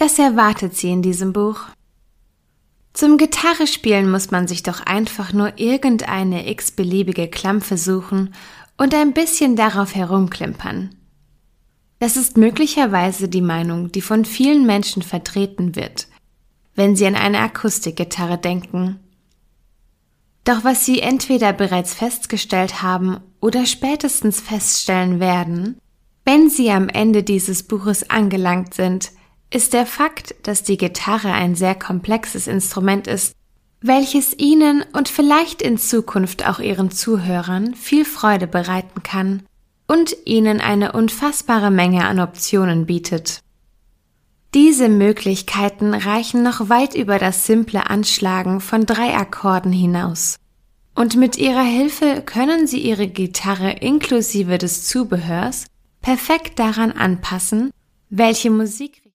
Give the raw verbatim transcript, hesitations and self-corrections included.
Was erwartet Sie in diesem Buch? Zum Gitarrespielen muss man sich doch einfach nur irgendeine x-beliebige Klampfe suchen und ein bisschen darauf herumklimpern. Das ist möglicherweise die Meinung, die von vielen Menschen vertreten wird, wenn sie an eine Akustikgitarre denken. Doch was sie entweder bereits festgestellt haben oder spätestens feststellen werden, wenn sie am Ende dieses Buches angelangt sind, ist der Fakt, dass die Gitarre ein sehr komplexes Instrument ist, welches Ihnen und vielleicht in Zukunft auch Ihren Zuhörern viel Freude bereiten kann und Ihnen eine unfassbare Menge an Optionen bietet. Diese Möglichkeiten reichen noch weit über das simple Anschlagen von drei Akkorden hinaus. Und mit ihrer Hilfe können Sie Ihre Gitarre inklusive des Zubehörs perfekt daran anpassen, welche Musik